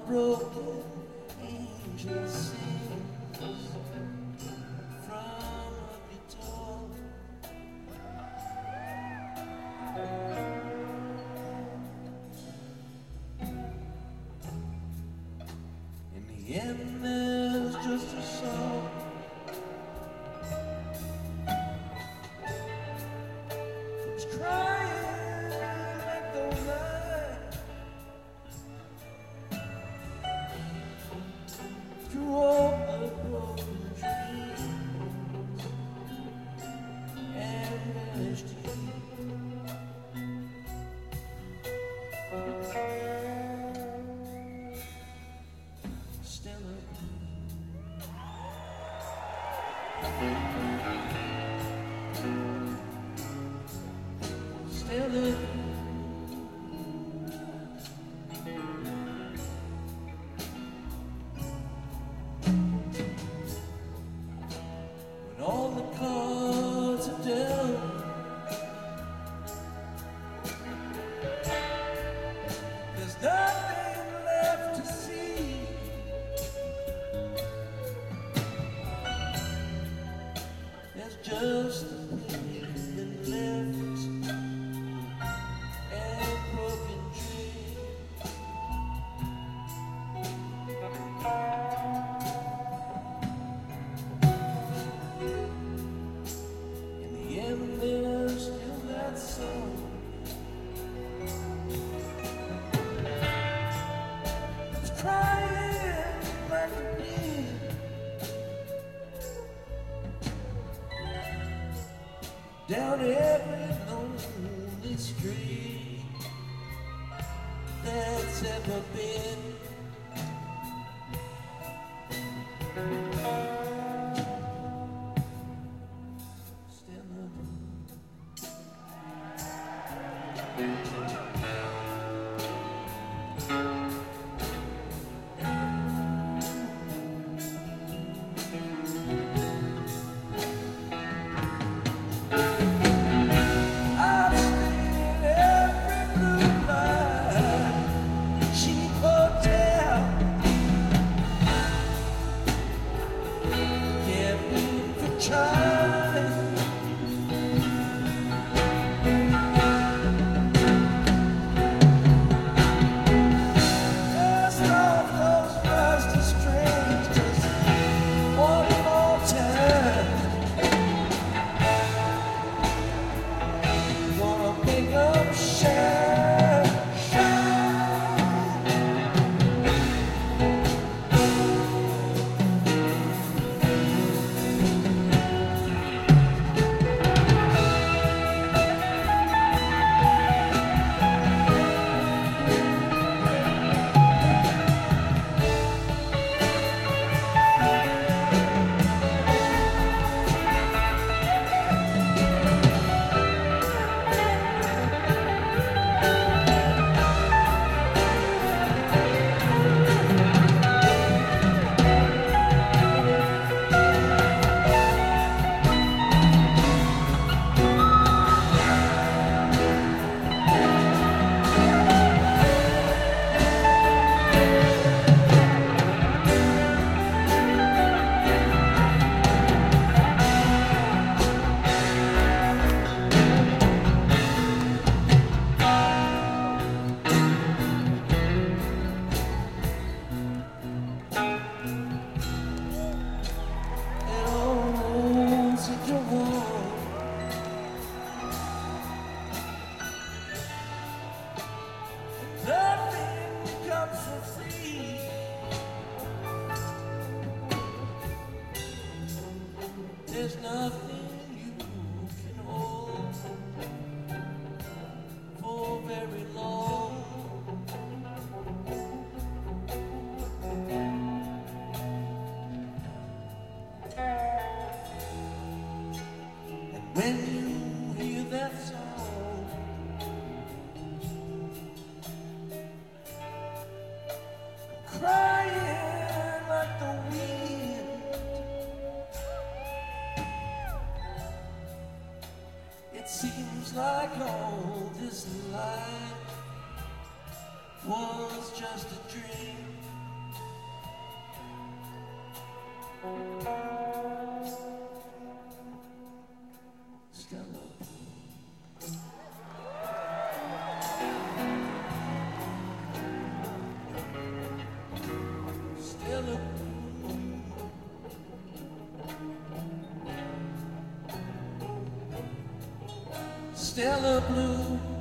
broken angel sings from a guitar. In the end there's just a song. It's crying like the night through all the broken dreams and village tears. Still when all the cards are dealt, there's nothing left to see. There's just a pavement left and broken trees. In the end, there's still that song. It's crying like a wind. Down every lonely street that's ever been. Still I've stayed in every blue light, cheap hotel. Can't move for trying. Dust off those rusty strings just one more time. Gonna pick up shine, shine. It all such a war. Nothing comes for free. There's nothing you can hold for very long. And when you hear that song, crying like the wind, it seems like all this life was just a dream. Stella Blue.